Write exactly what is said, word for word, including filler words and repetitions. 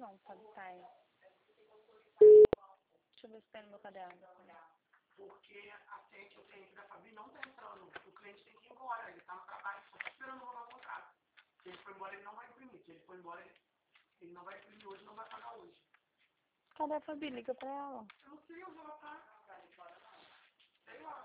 não, sabe, sai. Deixa eu ver se tem no meu caderno. Porque a senha que eu tenho aqui da Fabi não tá entrando. O cliente tem que ir embora, ele tá no trabalho, só esperando renovar o contrato. Se ele for embora, ele não vai imprimir. Se ele for embora, ele, ele não vai imprimir hoje, não vai pagar hoje. Cadê a Fabi? Liga pra ela. Eu não sei, eu vou